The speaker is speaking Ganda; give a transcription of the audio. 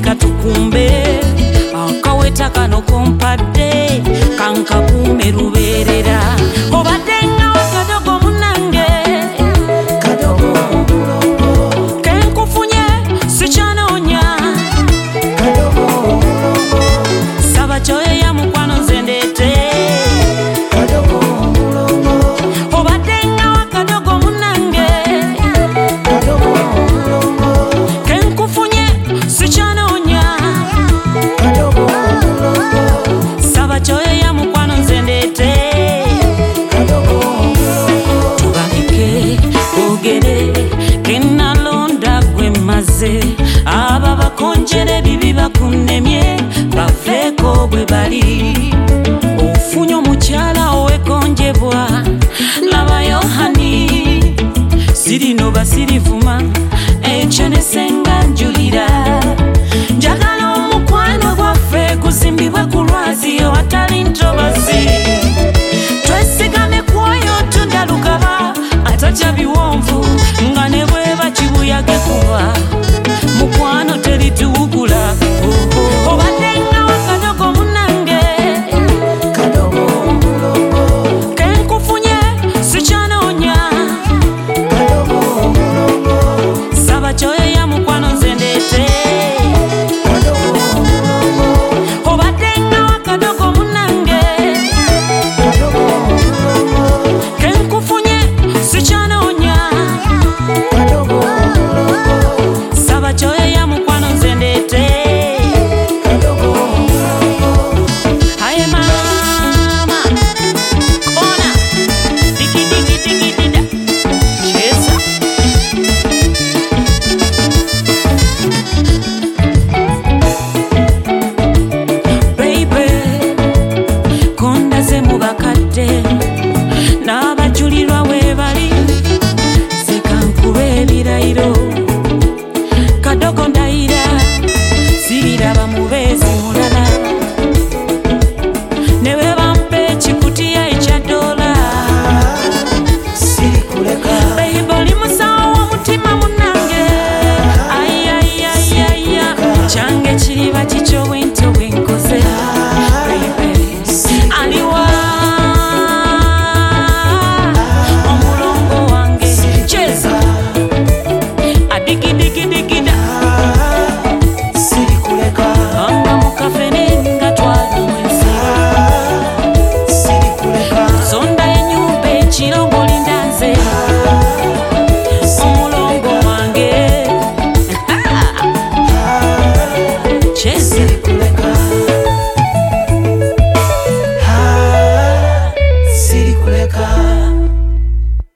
katukumbe akaweta kano kompadde kankakuume lubeerera obadde nga kadogo munange kadogo kenkufunye sikyanoonya kadogo saba kyoyo ya mukwano nze ndeete kadogo obadde nga kadogo munange kadogo kenkufunye sikyanoonya kadogo saba kyoyo ya mukwano nze ndeete kadogo tubaleke ogere kenalonda gwe maze aba bakonjere bibi bakunemye bafeeko bwe bali ofunye omukyala owekonjebwa laba yohani sirino basirifu